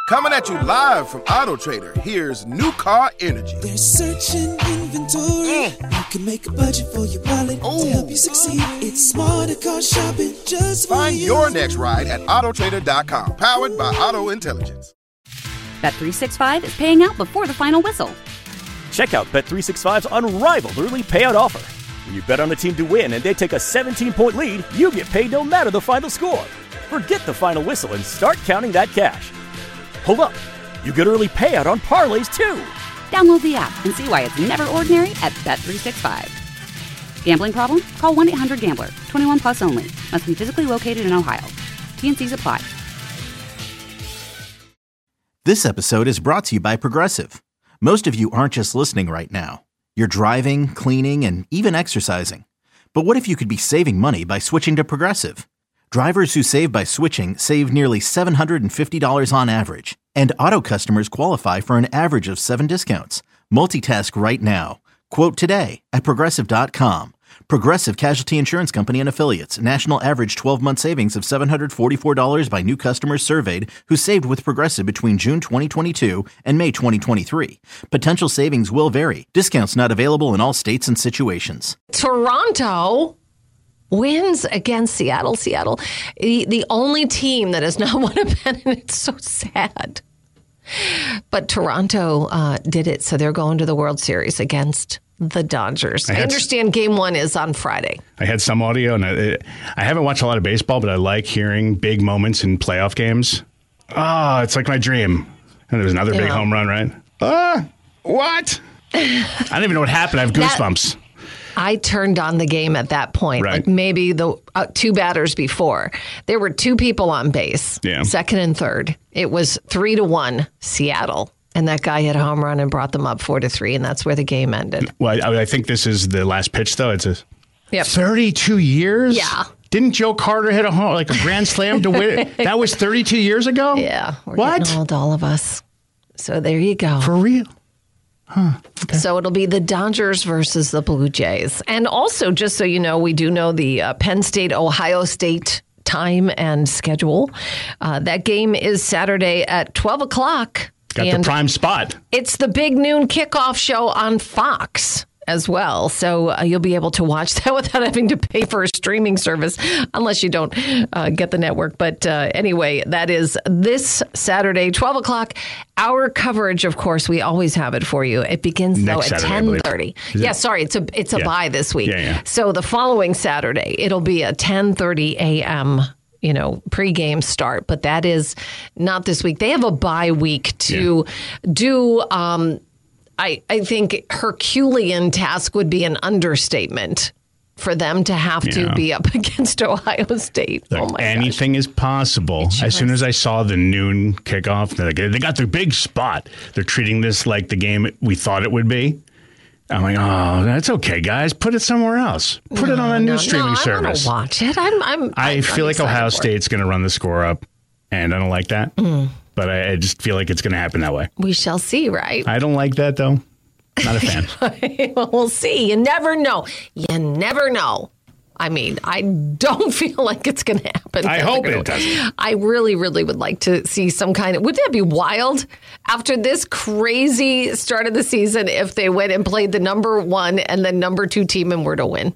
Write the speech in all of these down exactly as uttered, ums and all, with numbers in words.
Coming at you live from Auto Trader, here's New Car Energy. There's searching inventory. Mm. You can make a budget for your wallet Ooh. To help you succeed. It's smarter car shopping just for Find you. your next ride at auto trader dot com. Powered by Auto Intelligence. Bet three sixty-five is paying out before the final whistle. Check out Bet three sixty-five's unrivaled early payout offer. When you bet on a team to win and they take a seventeen-point lead, you get paid no matter the final score. Forget the final whistle and start counting that cash. Hold up. You get early payout on parlays, too. Download the app and see why it's never ordinary at Bet three sixty-five. Gambling problem? Call one eight hundred gambler. twenty-one plus only. Must be physically located in Ohio. T and C's apply. This episode is brought to you by Progressive. Most of you aren't just listening right now. You're driving, cleaning, and even exercising. But what if you could be saving money by switching to Progressive? Drivers who save by switching save nearly seven hundred fifty dollars on average. And auto customers qualify for an average of seven discounts. Multitask right now. Quote today at Progressive dot com. Progressive Casualty Insurance Company and Affiliates. National average twelve-month savings of seven hundred forty-four dollars by new customers surveyed who saved with Progressive between June twenty twenty-two and May twenty twenty-three. Potential savings will vary. Discounts not available in all states and situations. Toronto wins against Seattle. Seattle, the, the only team that has not won a pennant. It's so sad. But Toronto uh, did it, so they're going to the World Series against the Dodgers. I, I understand s- game one is on Friday. I had some audio, and I, I haven't watched a lot of baseball, but I like hearing big moments in playoff games. Oh, it's like my dream. And there was another yeah. big home run, right? Ah, uh, what? I don't even know what happened. I have goosebumps. That- I turned on the game at that point, right. like maybe the uh, two batters before. There were two people on base, yeah. second and third. It was three to one Seattle, and that guy hit a home run and brought them up four to three, and that's where the game ended. Well, I, I think this is the last pitch, though. It's a yep. thirty-two years. Yeah. Didn't Joe Carter hit a home like a grand slam to win? That was thirty-two years ago. Yeah, we're what? Getting old, all of us. So there you go. For real. Huh. Okay. So it'll be the Dodgers versus the Blue Jays. And also, just so you know, we do know the uh, Penn State, Ohio State time and schedule. Uh, that game is Saturday at twelve o'clock. Got the prime spot. It's the big noon kickoff show on Fox as well. So uh, you'll be able to watch that without having to pay for a streaming service, unless you don't uh, get the network. But uh, anyway, that is this Saturday, twelve o'clock. Our coverage, of course, we always have it for you. It begins, Next though, at ten thirty. Yeah, sorry, it's a it's a yeah. bye this week. Yeah, yeah. So the following Saturday, it'll be a ten thirty a.m., you know, pregame start. But that is not this week. They have a bye week to yeah. do... Um, I, I think Herculean task would be an understatement for them to have yeah. to be up against Ohio State. Look, oh my anything gosh. is possible. As soon as I saw the noon kickoff, they're like, they got their big spot. They're treating this like the game we thought it would be. I'm like, oh, that's okay, guys. Put it somewhere else. Put no, it on a new no, streaming no, service. I want to watch it. I'm. I'm I I'm, feel I'm like Ohio State's going to run the score up, and I don't like that. Mm. But I, I just feel like it's going to happen that way. We shall see, right? I don't like that, though. Not a fan. Well, we'll see. You never know. You never know. I mean, I don't feel like it's going to happen. I hope it doesn't. I really, really would like to see some kind of... Would that be wild? After this crazy start of the season, if they went and played the number one and the number two team and were to win?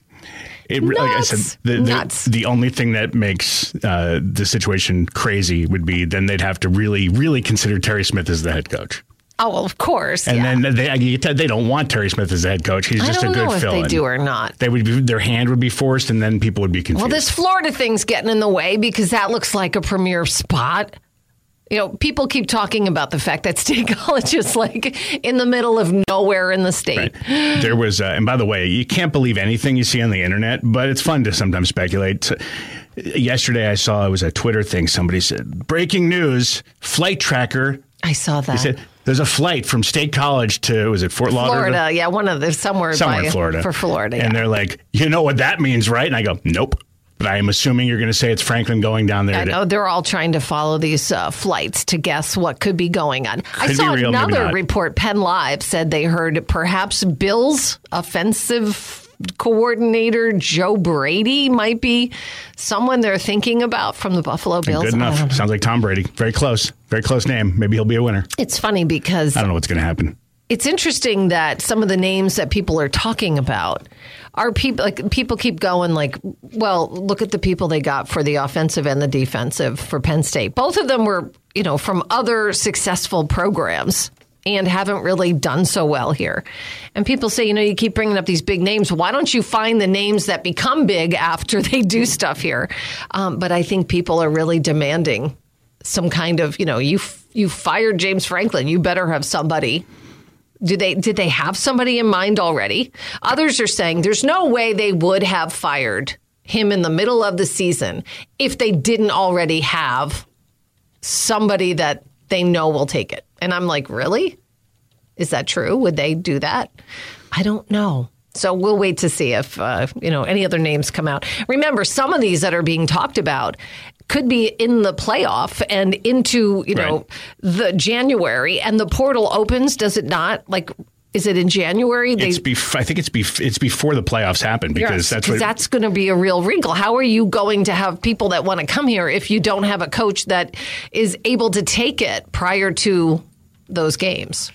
It, like I said, the, Nuts. the, the only thing that makes uh, the situation crazy would be then they'd have to really, really consider Terry Smith as the head coach. Oh, well, of course. And yeah. then they they don't want Terry Smith as the head coach. He's just a good fill-in. I don't know if they do or not. They would be, their hand would be forced, and then people would be confused. Well, this Florida thing's getting in the way because that looks like a premier spot. You know, people keep talking about the fact that State College is like in the middle of nowhere in the state. Right. There was, uh, and by the way, you can't believe anything you see on the internet, but it's fun to sometimes speculate. Yesterday, I saw it was a Twitter thing. Somebody said, "Breaking news: Flight Tracker." I saw that. They said there's a flight from State College to was it Fort Lauderdale? Florida, yeah, one of the somewhere somewhere by, in Florida for Florida, and yeah. they're like, you know what that means, right? And I go, nope. But I am assuming you're going to say it's Franklin going down there. I to- know they're all trying to follow these uh, flights to guess what could be going on. Could I saw be real, another maybe not. report. Penn Live said they heard perhaps Bill's offensive coordinator Joe Brady might be someone they're thinking about from the Buffalo Bills. Good enough. Sounds like Tom Brady. Very close. Very close name. Maybe he'll be a winner. It's funny because I don't know what's going to happen. It's interesting that some of the names that people are talking about are people like people keep going like, well, look at the people they got for the offensive and the defensive for Penn State. Both of them were, you know, from other successful programs and haven't really done so well here. And people say, you know, you keep bringing up these big names. Why don't you find the names that become big after they do stuff here? Um, but I think people are really demanding some kind of, you know, you you fired James Franklin. You better have somebody. Do they did they have somebody in mind already? Others are saying there's no way they would have fired him in the middle of the season if they didn't already have somebody that they know will take it. And I'm like, really? Is that true? Would they do that? I don't know. So we'll wait to see if, uh, you know, any other names come out. Remember, some of these that are being talked about could be in the playoff and into, you know, right. the January, and the portal opens, does it not? Like, is it in January? They, it's bef- I think it's bef- it's before the playoffs happen because yes, that's what that's going to be a real wrinkle. How are you going to have people that want to come here if you don't have a coach that is able to take it prior to those games?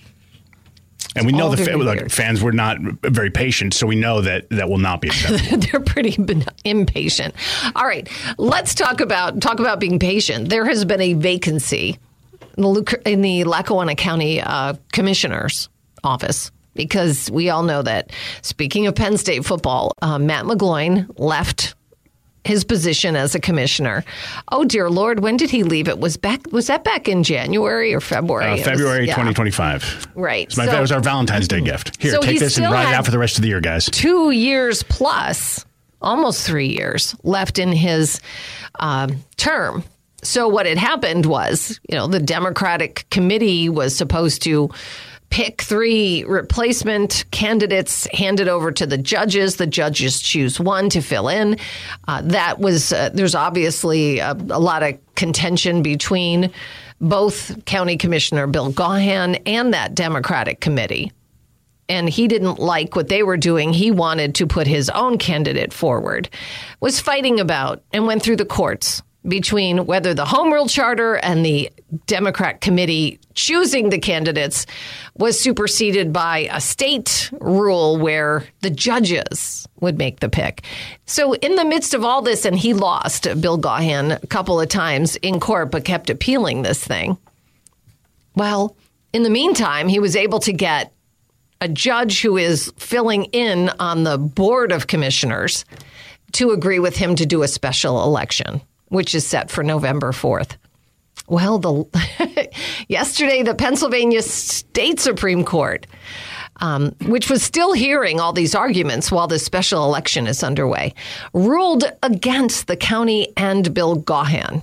And we know the fa- like, fans were not very patient, so we know that that will not be acceptable. They're pretty ben- impatient. All right, let's talk about talk about being patient. There has been a vacancy in the, in the Lackawanna County uh, Commissioner's office because we all know that, speaking of Penn State football, uh, Matt McGloin left his position as a commissioner. Oh, dear Lord, when did he leave? It was back. Was that back in January or February? Uh, February was, yeah. twenty twenty-five. Right. So my, so, that was our Valentine's Day gift. Here, so take this and ride it out for the rest of the year, guys. Two years plus, almost three years left in his um, term. So what had happened was, you know, the Democratic committee was supposed to pick three replacement candidates, hand it over to the judges. The judges choose one to fill in. Uh, that was, uh, there's obviously a, a lot of contention between both County Commissioner Bill Gaughan and that Democratic committee. And he didn't like what they were doing. He wanted to put his own candidate forward, was fighting about and went through the courts between whether the Home Rule Charter and the Democrat committee choosing the candidates was superseded by a state rule where the judges would make the pick. So in the midst of all this, and he lost, Bill Gaughan, a couple of times in court, but kept appealing this thing. Well, in the meantime, he was able to get a judge who is filling in on the Board of Commissioners to agree with him to do a special election, which is set for November fourth. Well, the yesterday, the Pennsylvania State Supreme Court, um, which was still hearing all these arguments while this special election is underway, ruled against the county and Bill Gaughan.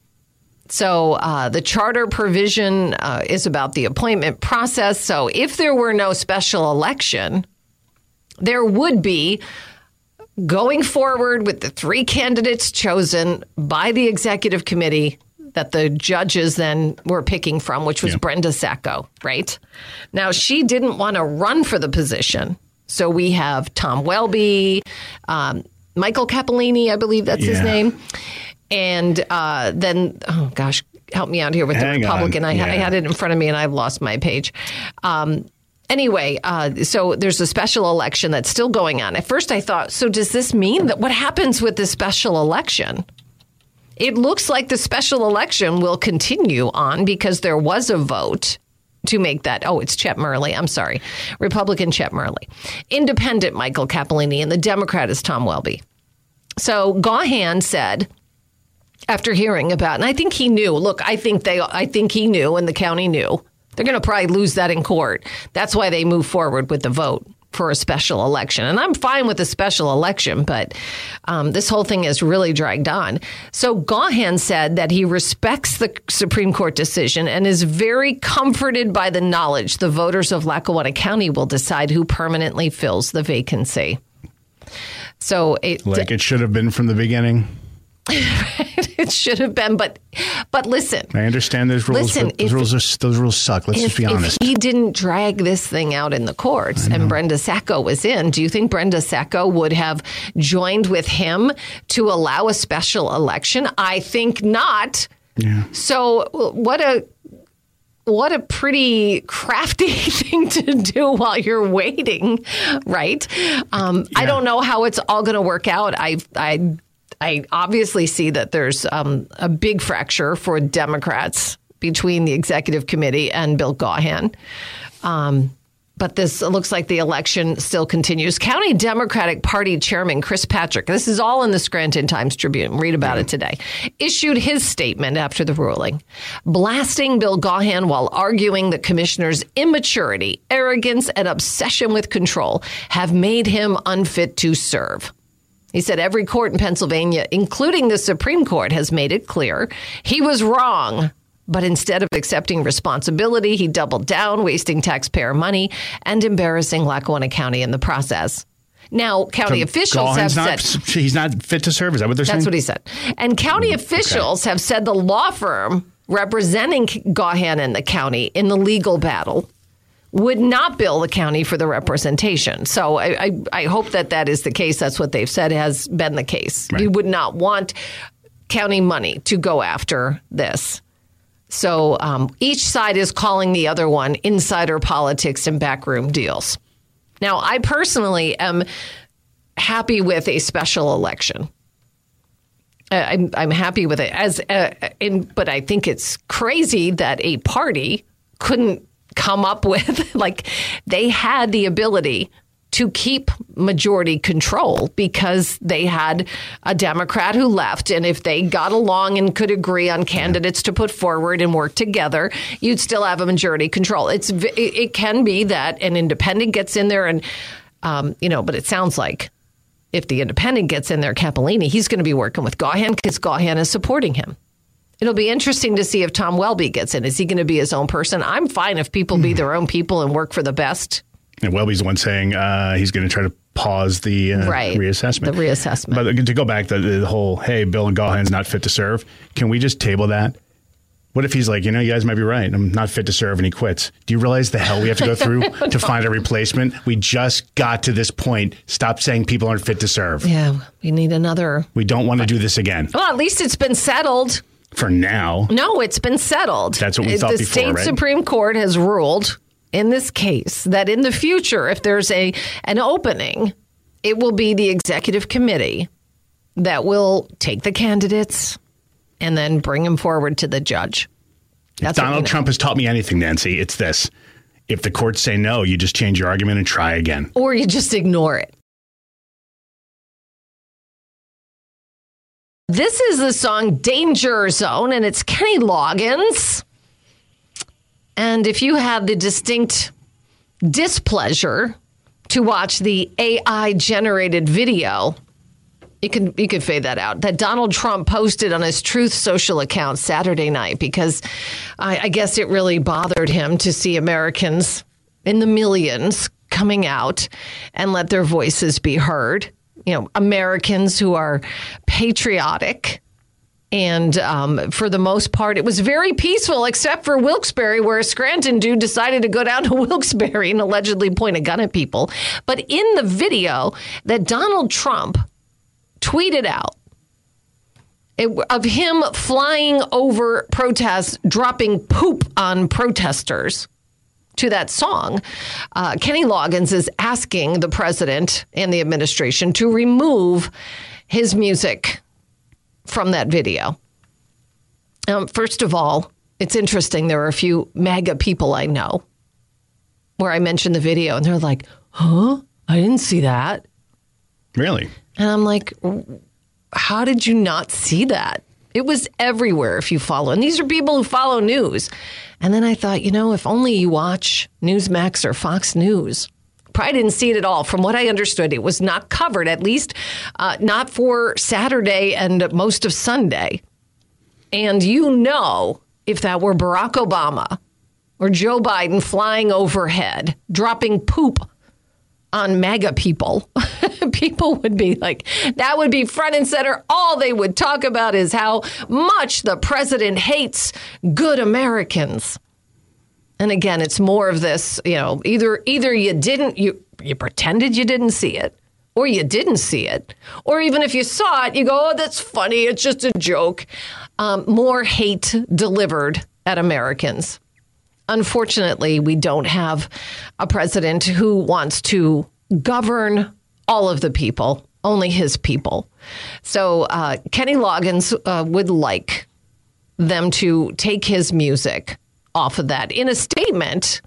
So uh, the charter provision uh, is about the appointment process. So if there were no special election, there would be, going forward with the three candidates chosen by the executive committee that the judges then were picking from, which was yeah. Brenda Sacco, right? Now, she didn't want to run for the position. So we have Tom Welby, um, Michael Cappellini, I believe that's yeah. his name. And uh, then, oh, gosh, help me out here with Hang the Republican. I, yeah. I had it in front of me and I've lost my page. Um Anyway, uh, so there's a special election that's still going on. At first I thought, so does this mean that what happens with this special election? It looks like the special election will continue on because there was a vote to make that. Oh, it's Chet Murley. I'm sorry. Republican Chet Murley. Independent Michael Cappellini, and the Democrat is Tom Welby. So Gaughan said, after hearing about, and I think he knew, look, I think they, I think he knew and the county knew. They're going to probably lose that in court. That's why they move forward with the vote for a special election. And I'm fine with a special election, but um, this whole thing is really dragged on. So Gaughan said that he respects the Supreme Court decision and is very comforted by the knowledge the voters of Lackawanna County will decide who permanently fills the vacancy. So it, like it should have been from the beginning. It should have been, but but listen. I understand those rules. Listen, but those if, rules are, those rules suck. Let's if, just be honest. If he didn't drag this thing out in the courts and Brenda Sacco was in, do you think Brenda Sacco would have joined with him to allow a special election? I think not. Yeah. So what a what a pretty crafty thing to do while you're waiting, right? Um, yeah. I don't know how it's all going to work out. I I. I obviously see that there's um, a big fracture for Democrats between the executive committee and Bill Gaughan. Um, but this looks like the election still continues. County Democratic Party Chairman Chris Patrick, this is all in the Scranton Times-Tribune, read about yeah. it today, issued his statement after the ruling, blasting Bill Gaughan while arguing the commissioner's immaturity, arrogance, and obsession with control have made him unfit to serve. He said every court in Pennsylvania, including the Supreme Court, has made it clear he was wrong. But instead of accepting responsibility, he doubled down, wasting taxpayer money and embarrassing Lackawanna County in the process. Now, county so officials Gaughan's have not, said... He's not fit to serve? Is that what they're that's saying? That's what he said. And county officials okay. have said the law firm representing Gaughan in the county in the legal battle would not bill the county for the representation. So I, I, I hope that that is the case. That's what they've said has been the case. Right. You would not want county money to go after this. So um, each side is calling the other one insider politics and backroom deals. Now, I personally am happy with a special election. I'm, I'm happy with it, as uh, in, but I think it's crazy that a party couldn't come up with, like, they had the ability to keep majority control because they had a Democrat who left. And if they got along and could agree on candidates to put forward and work together, you'd still have a majority control. It's it, it can be that an independent gets in there and, um, you know, but it sounds like if the independent gets in there, Cappellini, he's going to be working with Gaughan because Gaughan is supporting him. It'll be interesting to see if Tom Welby gets in. Is he going to be his own person? I'm fine if people be their own people and work for the best. And Welby's the one saying uh, he's going to try to pause the uh, right. reassessment. The reassessment. But to go back to the whole, hey, Bill and Gaughan's not fit to serve, can we just table that? What if he's like, you know, you guys might be right. I'm not fit to serve, and he quits. Do you realize the hell we have to go through to find a replacement? We just got to this point. Stop saying people aren't fit to serve. Yeah, we need another. We don't want to do this again. Well, at least it's been settled. For now. No, it's been settled. That's what we thought the before, right? The state Supreme Court has ruled in this case that in the future, if there's a an opening, it will be the executive committee that will take the candidates and then bring them forward to the judge. That's if Donald Trump has taught me anything, Nancy, it's this. If the courts say no, you just change your argument and try again. Or you just ignore it. This is the song Danger Zone, and it's Kenny Loggins. And if you have the distinct displeasure to watch the A I-generated video, you can you can fade that out, that Donald Trump posted on his Truth Social account Saturday night, because I, I guess it really bothered him to see Americans in the millions coming out and let their voices be heard. You know, Americans who are patriotic. And um, for the most part, it was very peaceful, except for Wilkes-Barre, where a Scranton dude decided to go down to Wilkes-Barre and allegedly point a gun at people. But in the video that Donald Trump tweeted out it, of him flying over protests, dropping poop on protesters, to that song, uh, Kenny Loggins is asking the president and the administration to remove his music from that video. Um, first of all, it's interesting. There are a few MAGA people I know where I mentioned the video and they're like, huh? I didn't see that. Really? And I'm like, how did you not see that? It was everywhere if you follow. And these are people who follow news. And then I thought, you know, if only you watch Newsmax or Fox News. Probably didn't see it at all. From what I understood, it was not covered, at least uh, not for Saturday and most of Sunday. And you know, if that were Barack Obama or Joe Biden flying overhead, dropping poop on MAGA people. People would be like, that would be front and center. All they would talk about is how much the president hates good Americans. And again, it's more of this, you know, either either you didn't, you, you pretended you didn't see it, or you didn't see it. Or even if you saw it, you go, oh, that's funny. It's just a joke. Um, more hate delivered at Americans. Unfortunately, we don't have a president who wants to govern all of the people, only his people. So uh, Kenny Loggins uh, would like them to take his music off of that. In a statement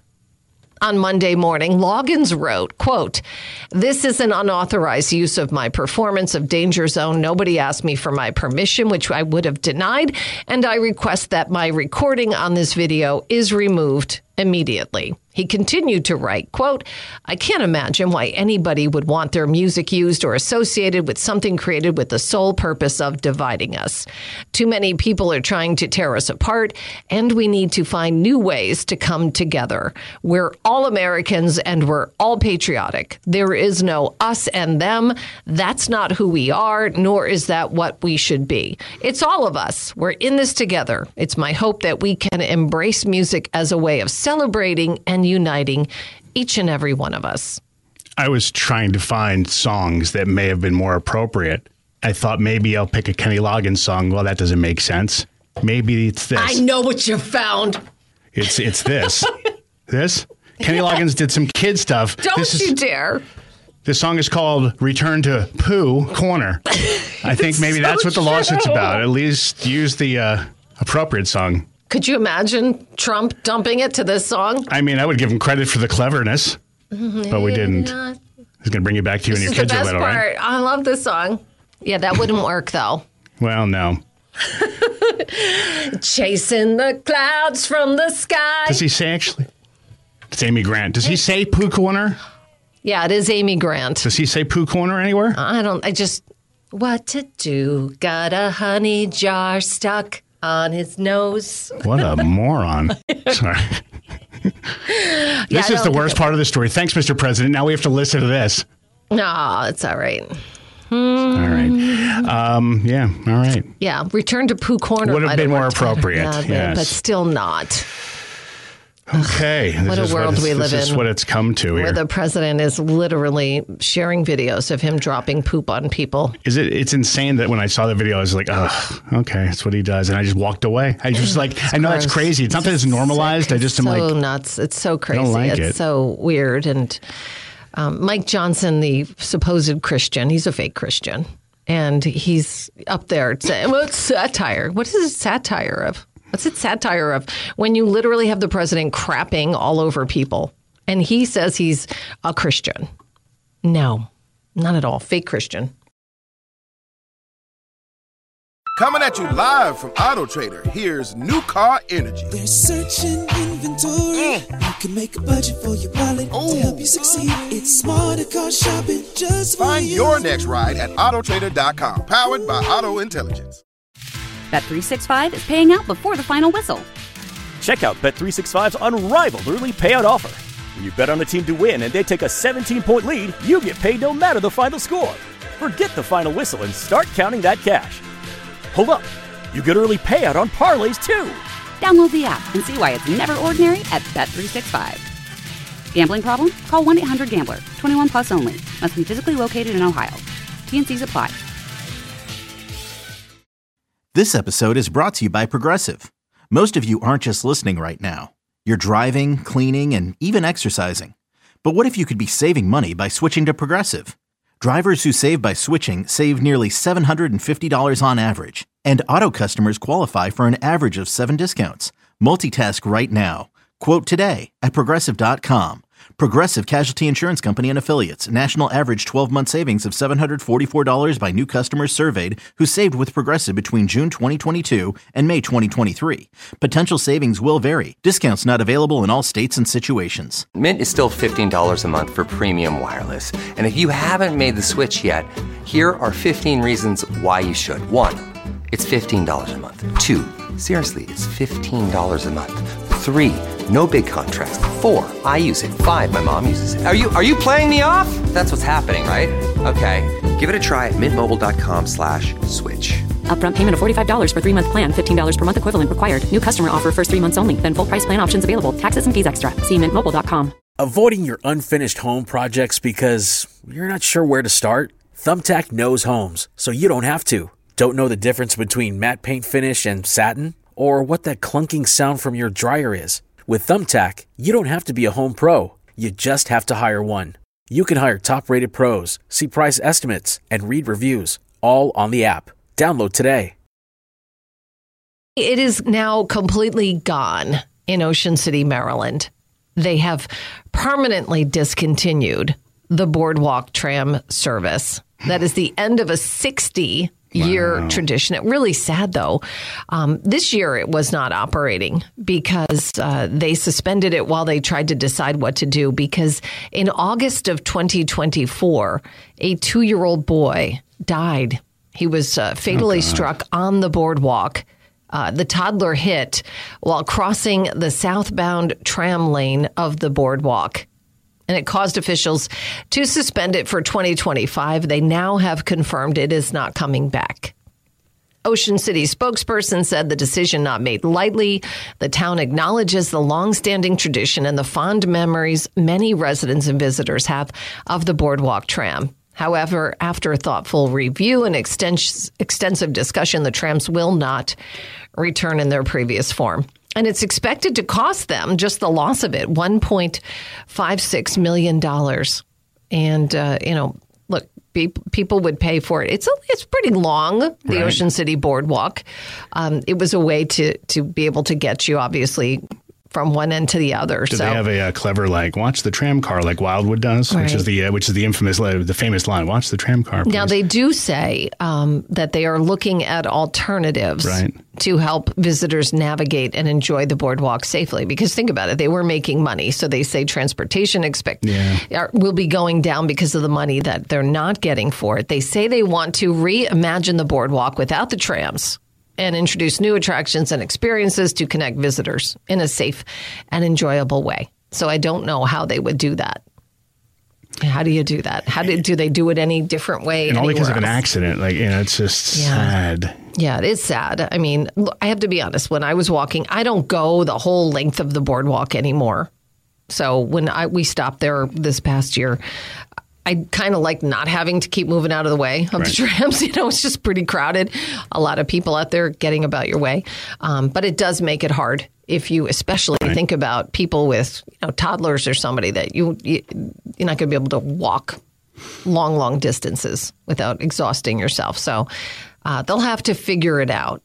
on Monday morning, Loggins wrote, quote, "This is an unauthorized use of my performance of Danger Zone. Nobody asked me for my permission, which I would have denied, and I request that my recording on this video is removed immediately." He continued to write, quote, "I can't imagine why anybody would want their music used or associated with something created with the sole purpose of dividing us. Too many people are trying to tear us apart, and we need to find new ways to come together. We're all Americans, and we're all patriotic. There is no us and them. That's not who we are, nor is that what we should be. It's all of us. We're in this together. It's my hope that we can embrace music as a way of celebrating and uniting each and every one of us." I was trying to find songs that may have been more appropriate. I thought maybe I'll pick a Kenny Loggins song. Well, that doesn't make sense. Maybe it's this. I know what you found. It's it's this. This? Kenny Loggins did some kid stuff. Don't this you is, dare. This song is called Return to Pooh Corner. I think maybe so that's what the lawsuit's true. about. At least use the uh, appropriate song. Could you imagine Trump dumping it to this song? I mean, I would give him credit for the cleverness, but we didn't. He's going to bring you back to you This when your is the kids are best little, part. right? I love this song. Yeah, that wouldn't work, though. Well, no. Chasing the clouds from the sky. Does he say actually? It's Amy Grant. Does he say Pooh Corner? Yeah, it is Amy Grant. Does he say Pooh Corner anywhere? I don't, I just, what to do? Got a honey jar stuck on his nose. What a moron. Sorry. Yeah, This I is the don't worst think part of the story. Thanks, Mister President. Now we have to listen to this. No, it's all right. All right. Um, yeah, all right. Yeah, Return to Pooh Corner. Would have might been more worked better. appropriate, Yeah, but- yes. but still not. Okay. What this a is world it's- we live This is in, what it's come to Where here. the president is literally sharing videos of him dropping poop on people. Is it? It's insane that when I saw the video, I was like, "Oh, okay, that's what he does," and I just walked away. I just like, I know it's gross. crazy. It's not that it's normalized. I just am so like, nuts. It's so crazy. don't like it's it. so weird. And um, Mike Johnson, the supposed Christian, he's a fake Christian, and he's up there saying, "Well, it's satire." What is it satire of? What's it satire of? When you literally have the president crapping all over people, and he says he's a Christian. No, not at all. Fake Christian. Coming at you live from Auto Trader, here's New Car Energy. They're searching inventory. You can make a budget for your wallet to help you succeed. It's smarter car shopping just for Find you. your next ride at auto trader dot com, powered by Auto Intelligence. Bet three sixty-five is paying out before the final whistle. Check out Bet three sixty-five's unrivaled early payout offer. When you bet on a team to win and they take a seventeen-point lead, you get paid no matter the final score. Forget the final whistle and start counting that cash. Hold up. You get early payout on parlays, too. Download the app and see why it's never ordinary at Bet three sixty-five. Gambling problem? Call one eight hundred gambler. twenty-one plus only. Must be physically located in Ohio. T N Cs apply. This episode is brought to you by Progressive. Most of you aren't just listening right now. You're driving, cleaning, and even exercising. But what if you could be saving money by switching to Progressive? Drivers who save by switching save nearly seven hundred fifty dollars on average. And auto customers qualify for an average of seven discounts. Multitask right now. Quote today at Progressive dot com. Progressive Casualty Insurance Company and Affiliates. National average twelve-month savings of seven hundred forty-four dollars by new customers surveyed who saved with Progressive between June twenty twenty-two and May twenty twenty-three. Potential savings will vary. Discounts not available in all states and situations. Mint is still fifteen dollars a month for premium wireless. And if you haven't made the switch yet, here are fifteen reasons why you should. One, it's fifteen dollars a month. Two, seriously, it's fifteen dollars a month. Three, No big contrast. Four, I use it. Five, my mom uses it. Are you are you playing me off? That's what's happening, right? Okay, give it a try at mintmobile.com slash switch. Upfront payment of forty-five dollars for three-month plan, fifteen dollars per month equivalent required. New customer offer first three months only. Then full price plan options available. Taxes and fees extra. See mint mobile dot com. Avoiding your unfinished home projects because you're not sure where to start? Thumbtack knows homes, so you don't have to. Don't know the difference between matte paint finish and satin? Or what that clunking sound from your dryer is? With Thumbtack, you don't have to be a home pro. You just have to hire one. You can hire top-rated pros, see price estimates, and read reviews, all on the app. Download today. It is now completely gone in Ocean City, Maryland. They have permanently discontinued the Boardwalk tram service. That is the end of a sixty-year wow. tradition. It really sad, though. Um, this year, it was not operating because uh, they suspended it while they tried to decide what to do. Because in August of twenty twenty-four, a two-year-old boy died. He was uh, fatally oh, struck on the boardwalk. Uh, the toddler hit while crossing the southbound tram lane of the boardwalk. And it caused officials to suspend it for twenty twenty-five. They now have confirmed it is not coming back. Ocean City spokesperson said the decision not made lightly. The town acknowledges the longstanding tradition and the fond memories many residents and visitors have of the boardwalk tram. However, after thoughtful review and extens- extensive discussion, the trams will not return in their previous form. And it's expected to cost them, just the loss of it, one point five six million dollars. And, uh, you know, look, be- people would pay for it. It's a, it's pretty long, the right. Ocean City Boardwalk. Um, it was a way to, to be able to get you, obviously, from one end to the other. Do so. they have a, a clever, like, watch the tram car like Wildwood does, right. which is the uh, which is the infamous, the famous line, watch the tram car, please. Now, they do say um, that they are looking at alternatives right. to help visitors navigate and enjoy the boardwalk safely. Because think about it, they were making money. So they say transportation expect yeah. are, will be going down because of the money that they're not getting for it. They say they want to reimagine the boardwalk without the trams and introduce new attractions and experiences to connect visitors in a safe and enjoyable way. So I don't know how they would do that. How do you do that? How do, do they do it any different way? And all because else? of an accident. Like, you know, it's just yeah. sad. Yeah, it is sad. I mean, I have to be honest. When I was walking, I don't go the whole length of the boardwalk anymore. So when I we stopped there this past year, I kind of like not having to keep moving out of the way of right. the trams. You know, it's just pretty crowded. A lot of people out there getting about your way. Um, but it does make it hard if you especially right. think about people with, you know, toddlers or somebody that you, you, you're not going to be able to walk long, long distances without exhausting yourself. So uh, they'll have to figure it out.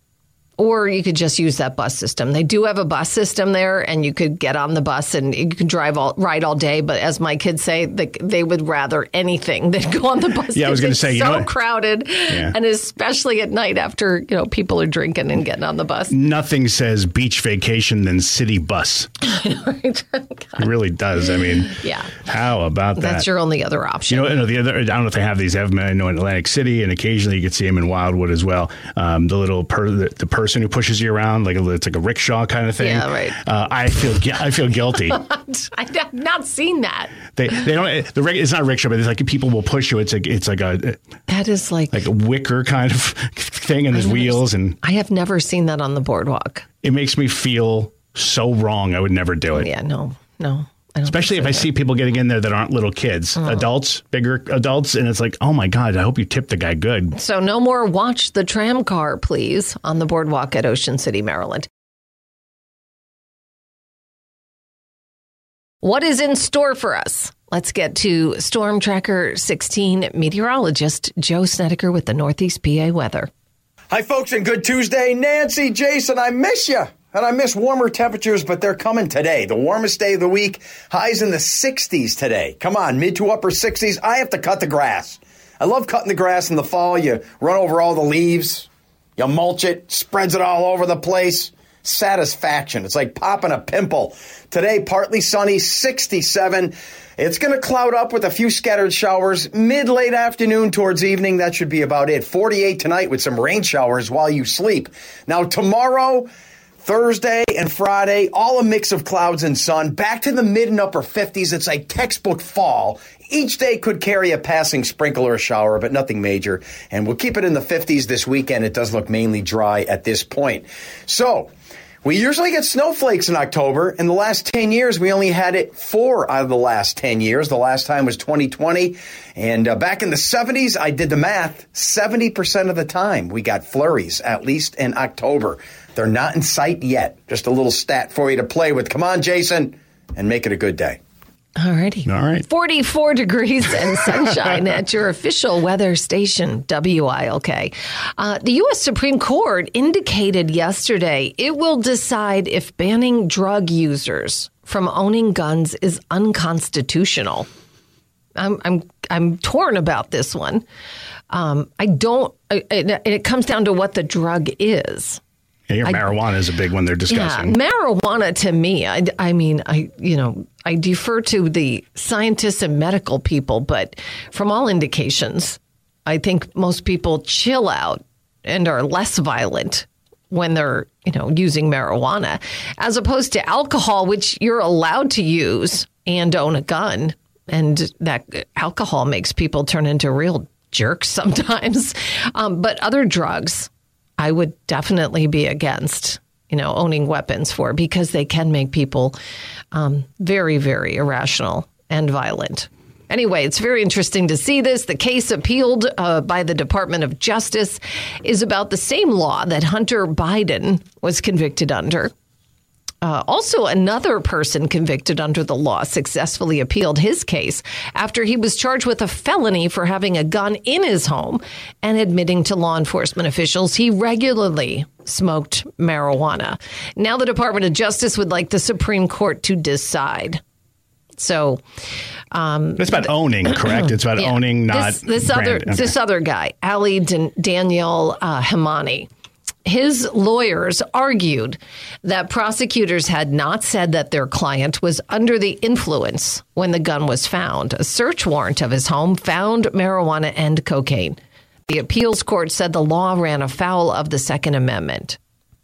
Or you could just use that bus system. They do have a bus system there, and you could get on the bus and you can drive all ride all day. But as my kids say, they, they would rather anything than go on the bus. Yeah, I was going to say, it's you so know what? crowded, yeah. and especially at night after you know people are drinking and getting on the bus. Nothing says beach vacation than city bus. It really does. I mean, yeah. How about that? That's your only other option. You know, the other I don't know if they have these. I have them, I know in Atlantic City, and occasionally you can see them in Wildwood as well. Um, the little per, the, the person who pushes you around, like a, it's like a rickshaw kind of thing. Yeah, right. Uh, I feel I feel guilty. I have not seen that. They they don't. The it's not a rickshaw, but it's like people will push you. It's like it's like a that is like like a wicker kind of thing, and there's wheels. And I have never seen that on the boardwalk. It makes me feel so wrong. I would never do it. Yeah, no, no. Especially if I see people getting in there that aren't little kids, oh. adults, bigger adults. And it's like, oh, my God, I hope you tip the guy good. So no more watch the tram car, please, on the boardwalk at Ocean City, Maryland. What is in store for us? Let's get to Storm Tracker sixteen meteorologist Joe Snedeker with the Northeast P A weather. Hi, folks, and good Tuesday. Nancy, Jason, I miss you. And I miss warmer temperatures, but they're coming today. The warmest day of the week. Highs in the sixties today. Come on, mid to upper sixties. I have to cut the grass. I love cutting the grass in the fall. You run over all the leaves. You mulch it. Spreads it all over the place. Satisfaction. It's like popping a pimple. Today, partly sunny, sixty-seven. It's going to cloud up with a few scattered showers. Mid-late afternoon towards evening, that should be about it. forty-eight tonight with some rain showers while you sleep. Now, tomorrow, Thursday and Friday, all a mix of clouds and sun. Back to the mid and upper fifties. It's like textbook fall. Each day could carry a passing sprinkle or a shower, but nothing major. And we'll keep it in the fifties this weekend. It does look mainly dry at this point. So we usually get snowflakes in October. In the last ten years, we only had it four out of the last ten years. The last time was twenty twenty. And uh, back in the seventies, I did the math. seventy percent of the time, we got flurries, at least in October. They're not in sight yet. Just a little stat for you to play with. Come on, Jason, and make it a good day. All righty. All right. forty-four degrees and sunshine at your official weather station, W I L K. Uh, the U S Supreme Court indicated yesterday it will decide if banning drug users from owning guns is unconstitutional. I'm I'm I'm torn about this one. Um, I don't. It, it comes down to what the drug is. Yeah, your I, marijuana is a big one they're discussing. Yeah, marijuana to me, I, I mean, I you know, I defer to the scientists and medical people, but from all indications, I think most people chill out and are less violent when they're, you know, using marijuana, as opposed to alcohol, which you're allowed to use and own a gun. And that alcohol makes people turn into real jerks sometimes. Um, but other drugs, I would definitely be against, you know, owning weapons for, because they can make people um, very, very irrational and violent. Anyway, it's very interesting to see this. The case appealed uh, by the Department of Justice is about the same law that Hunter Biden was convicted under. Uh, also, another person convicted under the law successfully appealed his case after he was charged with a felony for having a gun in his home and admitting to law enforcement officials he regularly smoked marijuana. Now the Department of Justice would like the Supreme Court to decide. So um, it's about owning, correct? It's about yeah. owning, not this, this other okay. this other guy, Ali Dan- Daniel uh, Hamani. His lawyers argued that prosecutors had not said that their client was under the influence when the gun was found. A search warrant of his home found marijuana and cocaine. The appeals court said the law ran afoul of the Second Amendment.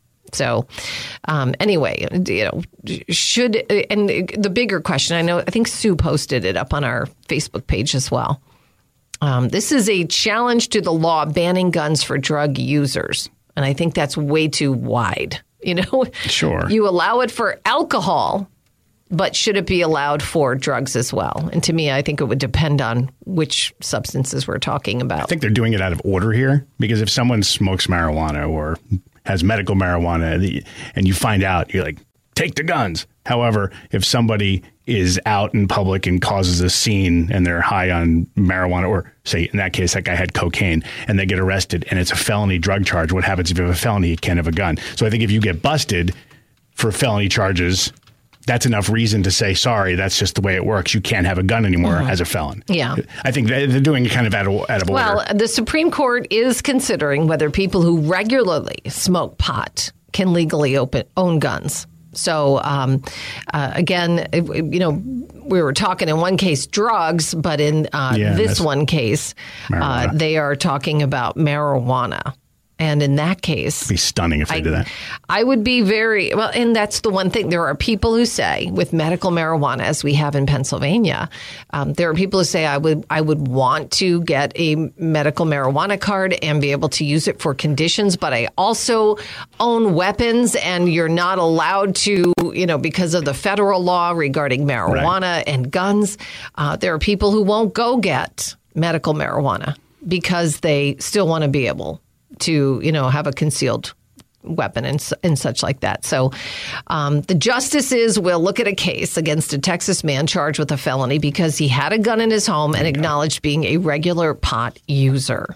So um, anyway, you know, should and the bigger question, I know, I think Sue posted it up on our Facebook page as well. Um, this is a challenge to the law banning guns for drug users. And I think that's way too wide. You know, sure. You allow it for alcohol, but should it be allowed for drugs as well? And to me, I think it would depend on which substances we're talking about. I think they're doing it out of order here, because if someone smokes marijuana or has medical marijuana and you find out, you're like, take the guns. However, if somebody is out in public and causes a scene and they're high on marijuana, or say in that case, that guy had cocaine, and they get arrested and it's a felony drug charge, what happens if you have a felony? You can't have a gun. So I think if you get busted for felony charges, that's enough reason to say, sorry, that's just the way it works. You can't have a gun anymore mm-hmm. as a felon. Yeah. I think they're doing it kind of out of, out of order. Well, the Supreme Court is considering whether people who regularly smoke pot can legally open, own guns. So, um, uh, again, you know, we were talking in one case drugs, but in uh, yeah, this one case, uh, they are talking about marijuana. And in that case, it'd be stunning if they I, did that. I would be very well. And that's the one thing. There are people who say with medical marijuana, as we have in Pennsylvania, um, there are people who say I would I would want to get a medical marijuana card and be able to use it for conditions. But I also own weapons, and you're not allowed to, you know, because of the federal law regarding marijuana right. and guns. Uh, there are people who won't go get medical marijuana because they still want to be able to, you know, have a concealed weapon and, and such like that. So um, the justices will look at a case against a Texas man charged with a felony because he had a gun in his home and acknowledged being a regular pot user.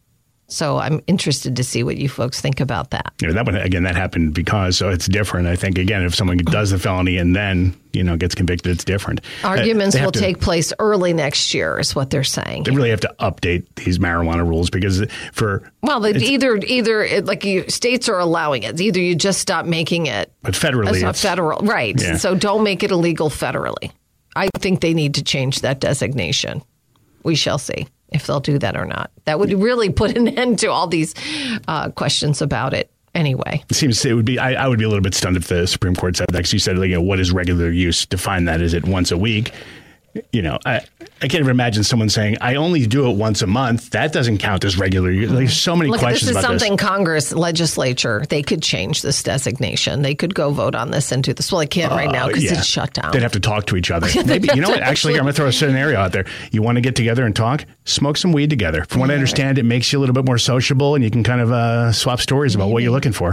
So I'm interested to see what you folks think about that. Yeah, that one, again, that happened because, so it's different. I think, again, if someone does the felony and then, you know, gets convicted, it's different. Arguments uh, will to, take place early next year is what they're saying. They really have to update these marijuana rules because for... Well, either, either like you, states are allowing it. Either you just stop making it. But federally, it's not it's... federal. Right. Yeah. So don't make it illegal federally. I think they need to change that designation. We shall see if they'll do that or not. That would really put an end to all these uh, questions about it. anyway. It seems it would be, I, I would be a little bit stunned if the Supreme Court said that, because you said, like, you know, what is regular use? Define that. Is it once a week? You know, I, I can't even imagine someone saying, I only do it once a month. That doesn't count as regular use. There's so many Look, questions about this. This is something Congress, legislature, they could change this designation. They could go vote on this and do this. Well, they can't uh, right now because yeah. it's shut down. They'd have to talk to each other. Maybe, you know what? Actually, I'm going to throw a scenario out there. You want to get together and talk? Smoke some weed together. From what yeah, I understand, right. it makes you a little bit more sociable, and you can kind of uh, swap stories about Maybe. what you're looking for.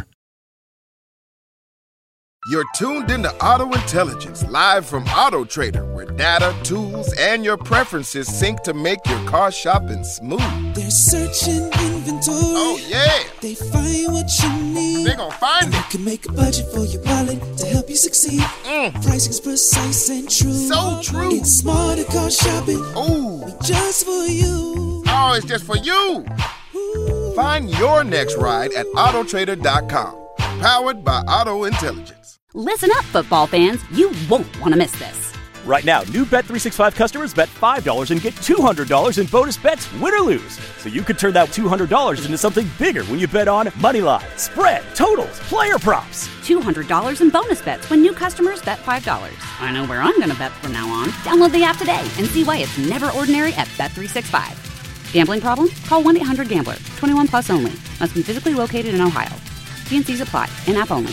You're tuned into Auto Intelligence, live from Auto Trader, where data, tools, and your preferences sync to make your car shopping smooth. They're searching inventory. Oh, yeah. They find what you need. They're gonna find and it. You can make a budget for your wallet to help you succeed. Mm. Pricing's precise and true. So true. It's smarter car shopping. Ooh. Just for you. Oh, it's just for you. Ooh. Find your next ride at auto trader dot com. Powered by Auto Intelligence. Listen up, football fans. You won't want to miss this. Right now, new Bet three sixty-five customers bet five dollars and get two hundred dollars in bonus bets, win or lose. So you could turn that two hundred dollars into something bigger when you bet on money line, spread, totals, player props. two hundred dollars in bonus bets when new customers bet five dollars. I know where I'm going to bet from now on. Download the app today and see why it's never ordinary at Bet three sixty-five. Gambling problem? Call one eight hundred gambler. twenty-one plus only. Must be physically located in Ohio. T and C's apply. In-app only.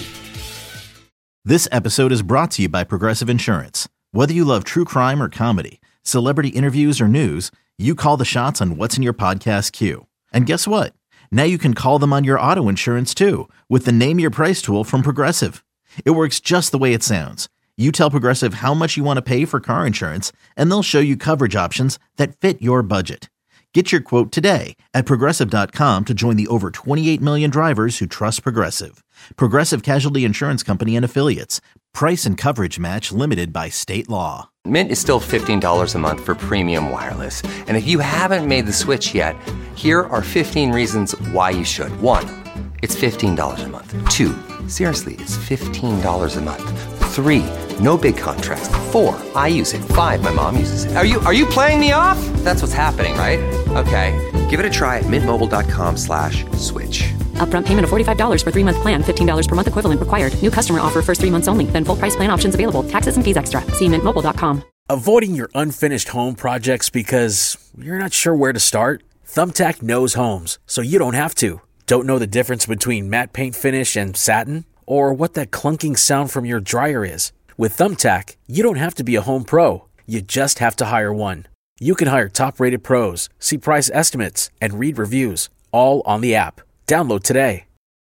This episode is brought to you by Progressive Insurance. Whether you love true crime or comedy, celebrity interviews or news, you call the shots on what's in your podcast queue. And guess what? Now you can call them on your auto insurance too, with the Name Your Price tool from Progressive. It works just the way it sounds. You tell Progressive how much you want to pay for car insurance, and they'll show you coverage options that fit your budget. Get your quote today at Progressive dot com to join the over twenty-eight million drivers who trust Progressive. Progressive Casualty Insurance Company and Affiliates. Price and coverage match limited by state law. Mint is still fifteen dollars a month for premium wireless. And if you haven't made the switch yet, here are fifteen reasons why you should. One, it's fifteen dollars a month. Two, seriously, it's fifteen dollars a month. Three, no big contracts. Four, I use it. Five, my mom uses it. Are you are you playing me off? That's what's happening, right? Okay, give it a try at mintmobile.com slash switch. Upfront payment of forty-five dollars for three-month plan, fifteen dollars per month equivalent required. New customer offer first three months only. Then full price plan options available. Taxes and fees extra. See mint mobile dot com. Avoiding your unfinished home projects because you're not sure where to start? Thumbtack knows homes, so you don't have to. Don't know the difference between matte paint finish and satin? Or what that clunking sound from your dryer is? With Thumbtack, you don't have to be a home pro. You just have to hire one. You can hire top-rated pros, see price estimates, and read reviews, all on the app. Download today.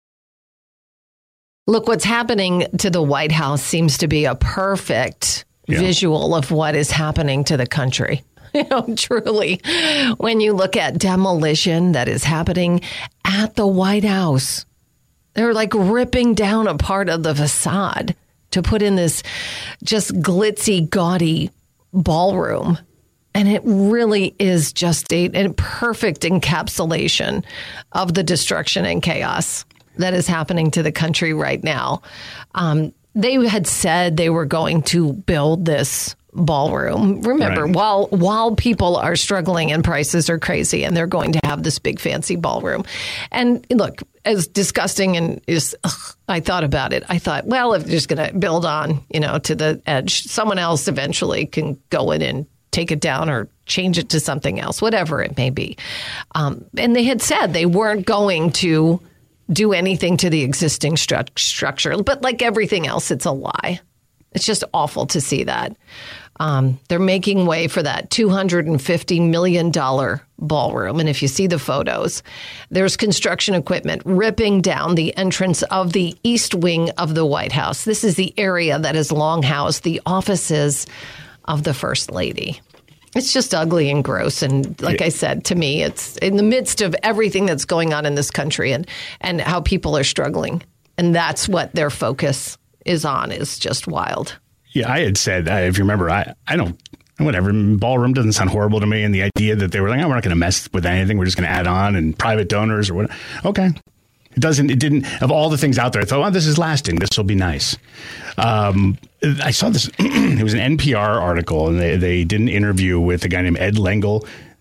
Look, what's happening to the White House seems to be a perfect yeah. visual of what is happening to the country. You know, truly, when you look at demolition that is happening at the White House, they're like ripping down a part of the facade to put in this just glitzy, gaudy ballroom. And it really is just a, a perfect encapsulation of the destruction and chaos that is happening to the country right now. Um, they had said they were going to build this ballroom. Remember, right. while while people are struggling and prices are crazy, and they're going to have this big fancy ballroom. And look, as disgusting and is, ugh, I thought about it. I thought, well, if they're just going to build on, you know, to the edge, someone else eventually can go in and take it down or change it to something else, whatever it may be. Um, and they had said they weren't going to do anything to the existing stru- structure. But like everything else, it's a lie. It's just awful to see that. Um, they're making way for that two hundred fifty million dollars ballroom. And if you see the photos, there's construction equipment ripping down the entrance of the east wing of the White House. This is the area that has long housed the offices of the First Lady. It's just ugly and gross. And like I said, to me, it's in the midst of everything that's going on in this country and, and how people are struggling. And that's what their focus is on, is just wild. Yeah, I had said, uh, if you remember, I, I don't, whatever, ballroom doesn't sound horrible to me. And the idea that they were like, oh, we're not going to mess with anything. We're just going to add on and private donors or whatever. Okay. It doesn't, it didn't, of all the things out there, I thought, oh, this is lasting. This will be nice. Um, I saw this, it was an N P R article, and they, they did an interview with a guy named Ed Lengel,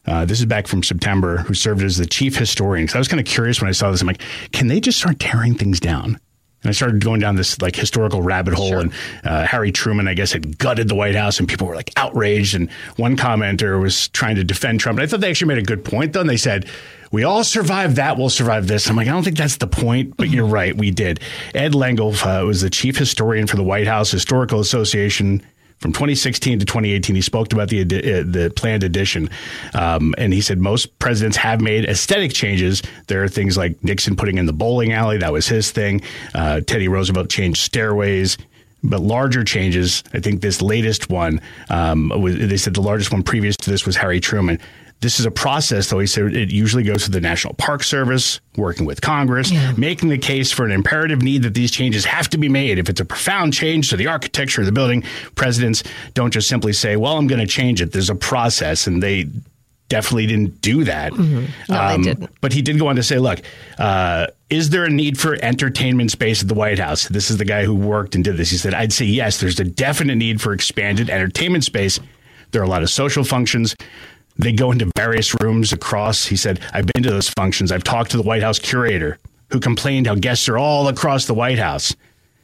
Uh, this is back from September, who served as the chief historian. So I was kind of curious when I saw this. I'm like, can they just start tearing things down? And I started going down this like historical rabbit hole. Sure. And uh, Harry Truman, I guess, had gutted the White House, and people were like outraged. And one commenter was trying to defend Trump. And I thought they actually made a good point, though. And they said, we all survived that, we'll survive this. I'm like, I don't think that's the point, but you're right, we did. Ed Lengel uh, was the chief historian for the White House Historical Association. From twenty sixteen to twenty eighteen, he spoke about the uh, the planned addition, um, and he said most presidents have made aesthetic changes. There are things like Nixon putting in the bowling alley. That was his thing. Uh, Teddy Roosevelt changed stairways. But larger changes, I think this latest one, um, was, they said the largest one previous to this was Harry Truman. This is a process, though. He said it usually goes to the National Park Service, working with Congress, yeah. making the case for an imperative need that these changes have to be made. If it's a profound change to the architecture of the building, presidents don't just simply say, well, I'm going to change it. There's a process, and they definitely didn't do that. Mm-hmm. No, um, they didn't. But he did go on to say, look, uh, is there a need for entertainment space at the White House? This is the guy who worked and did this. He said, I'd say yes, there's a definite need for expanded entertainment space. There are a lot of social functions. They go into various rooms across. He said, I've been to those functions. I've talked to the White House curator who complained how guests are all across the White House.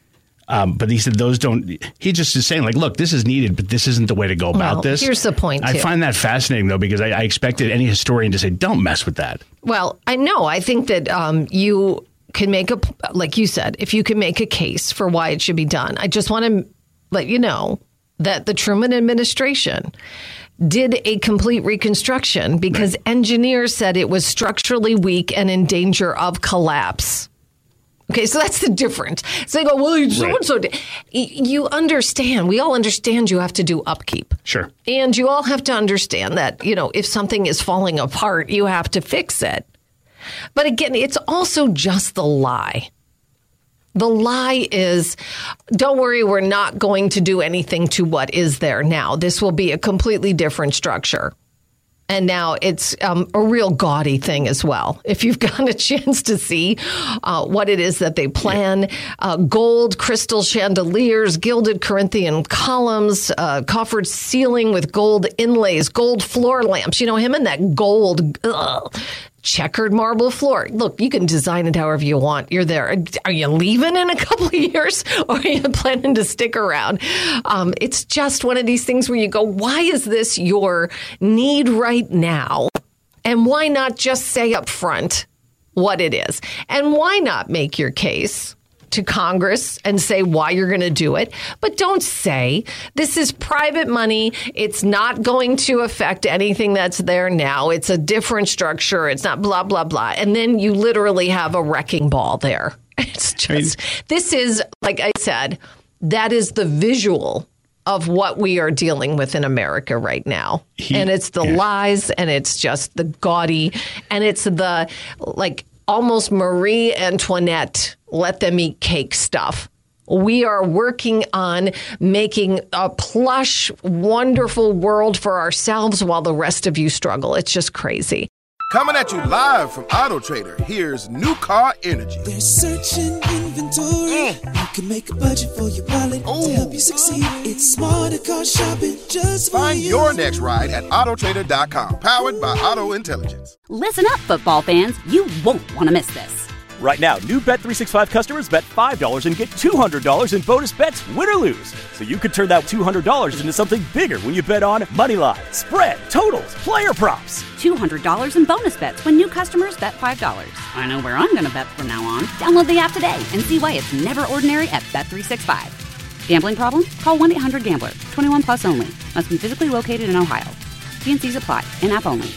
Um, but he said those don't, he just is saying like, look, this is needed, but this isn't the way to go about well, this. Here's the point, too. I find that fascinating, though, because I, I expected any historian to say, don't mess with that. Well, I know. I think that um, you can make a, like you said, if you can make a case for why it should be done. I just want to let you know that the Truman administration did a complete reconstruction because right. engineers said it was structurally weak and in danger of collapse. Okay, so that's the difference. So they go, well, so-and-so did. You understand. We all understand you have to do upkeep. Sure. And you all have to understand that, you know, if something is falling apart, you have to fix it. But again, it's also just the lie. The lie is, don't worry, we're not going to do anything to what is there now. This will be a completely different structure. And now it's um, a real gaudy thing as well. If you've got a chance to see uh, what it is that they plan, uh, gold crystal chandeliers, gilded Corinthian columns, uh, coffered ceiling with gold inlays, gold floor lamps. You know, him and that gold ugh, checkered marble floor. Look, you can design it however you want. You're there. Are you leaving in a couple of years, or are you planning to stick around? Um, it's just one of these things where you go, why is this your need right now? And why not just say up front what it is? And why not make your case to Congress and say why you're going to do it? But don't say this is private money. It's not going to affect anything that's there now. It's a different structure. It's not blah, blah, blah. And then you literally have a wrecking ball there. It's just, I mean, this is, like I said, that is the visual of what we are dealing with in America right now. He, and it's the yeah. lies, and it's just the gaudy, and it's the, like, almost Marie Antoinette, let them eat cake stuff. We are working on making a plush, wonderful world for ourselves while the rest of you struggle. It's just crazy. Coming at you live from Auto Trader, here's New Car Energy. They're searching inventory. Mm. You can make a budget for your wallet Ooh. To help you succeed. It's smarter car shopping just for Find you. your next ride at auto trader dot com. Powered by Auto Intelligence. Listen up, football fans. You won't want to miss this. Right now, new Bet three sixty-five customers bet five dollars and get two hundred dollars in bonus bets, win or lose. So you could turn that two hundred dollars into something bigger when you bet on money line, spread, totals, player props. two hundred dollars in bonus bets when new customers bet five dollars. I know where I'm going to bet from now on. Download the app today and see why it's never ordinary at Bet three sixty-five. Gambling problem? Call one eight hundred gambler. twenty-one plus only. Must be physically located in Ohio. T and C's apply. In-app only.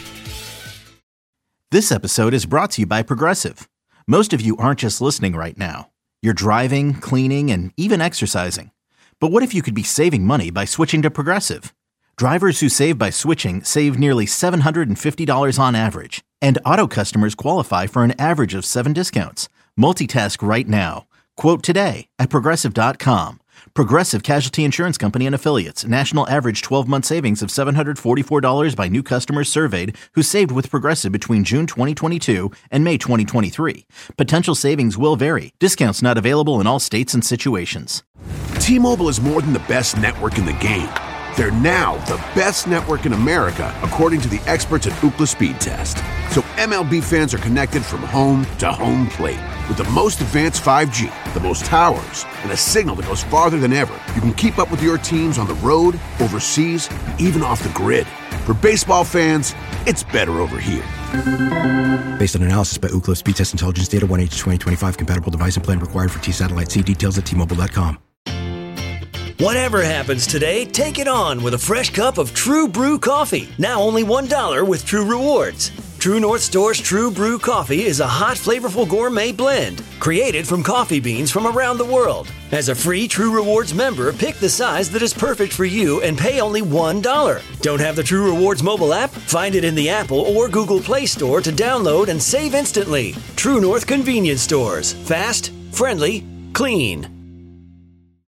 This episode is brought to you by Progressive. Most of you aren't just listening right now. You're driving, cleaning, and even exercising. But what if you could be saving money by switching to Progressive? Drivers who save by switching save nearly seven hundred fifty dollars on average. And auto customers qualify for an average of seven discounts. Multitask right now. Quote today at Progressive dot com. Progressive Casualty Insurance Company and Affiliates. National average twelve-month savings of seven hundred forty-four dollars by new customers surveyed who saved with Progressive between June twenty twenty-two and May twenty twenty-three. Potential savings will vary. Discounts not available in all states and situations. T-Mobile is more than the best network in the game. They're now the best network in America, according to the experts at Ookla Speed Test. So M L B fans are connected from home to home plate. With the most advanced five G, the most towers, and a signal that goes farther than ever, you can keep up with your teams on the road, overseas, and even off the grid. For baseball fans, it's better over here. Based on analysis by Ookla Speed Test Intelligence Data, one H twenty twenty-five compatible device and plan required for T-Satellite. See details at T Mobile dot com. Whatever happens today, take it on with a fresh cup of True Brew coffee. Now only one dollar with True Rewards. True North Store's True Brew coffee is a hot, flavorful gourmet blend created from coffee beans from around the world. As a free True Rewards member, pick the size that is perfect for you and pay only one dollar. Don't have the True Rewards mobile app? Find it in the Apple or Google Play Store to download and save instantly. True North Convenience Stores. Fast, friendly, clean.